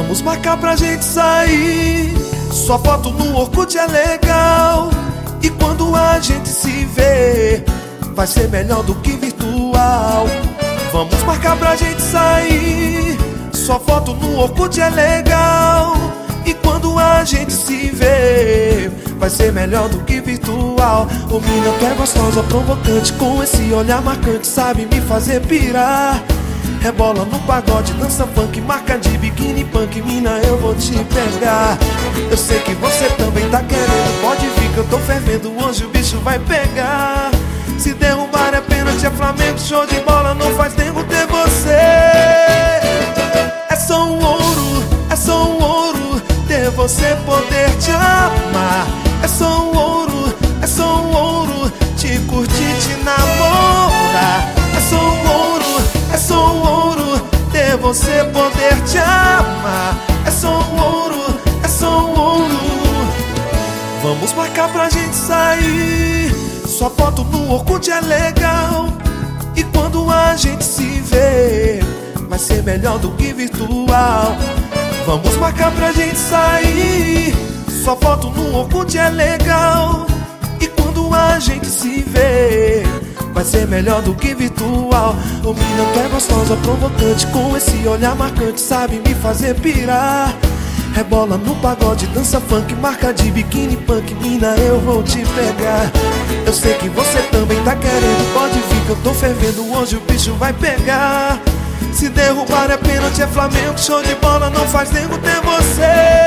Vamos marcar pra gente sair. Sua foto no Orkut é legal. E quando a gente se vê, vai ser melhor do que virtual. Vamos marcar pra gente sair. Sua foto no Orkut é legal. E quando a gente se vê, vai ser melhor do que virtual. Ô mina, tu é gostosa, provocante, com esse olhar marcante, sabe me fazer pirar. Rebola no pagode, dança funk, marca de biquíni punk. Mina, eu vou te pegar. Eu sei que você também tá querendo. Pode vir que eu tô fervendo, hoje o bicho vai pegar. Se derrubar é pênalti, é Flamengo, show de bola, não faz tempo ter você. É só um ouro, é só um ouro ter você, poder te amar. É só um ouro, é só um ouro te curtir, te namorar. É só um ouro, é só um ouro ter você, poder te amar. É só um ouro, é só um ouro. Vamos marcar pra gente sair. Sua foto no Orkut é legal. E quando a gente se vê, vai ser melhor do que virtual. Vamos marcar pra gente sair. Sua foto no Orkut é legal. E quando a gente se vê, vai ser melhor do que virtual. Ô mina, tu é gostosa, provocante, com esse olhar marcante, sabe me fazer pirar. Rebola no pagode, dança funk, marca de biquíni punk. Mina, eu vou te pegar. Eu sei que você também tá querendo. Pode vir que eu tô fervendo, hoje o bicho vai pegar. Se derrubar é pênalti, é Flamengo, show de bola, não faz nego ter você.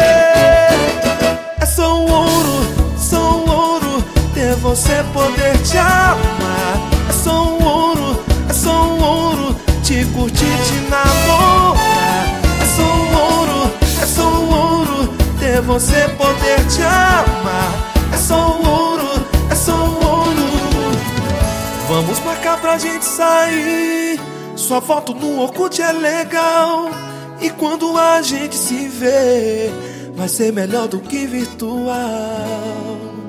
É só um ouro ter você, poder te amar. É só um ouro, é só um ouro te curtir, te namorar. É só um ouro, é só um ouro ter você, poder te amar. É só um ouro, é só um ouro. Vamos marcar pra gente sair. Sua foto no Orkut é legal. E quando a gente se vê, vai ser melhor do que virtual.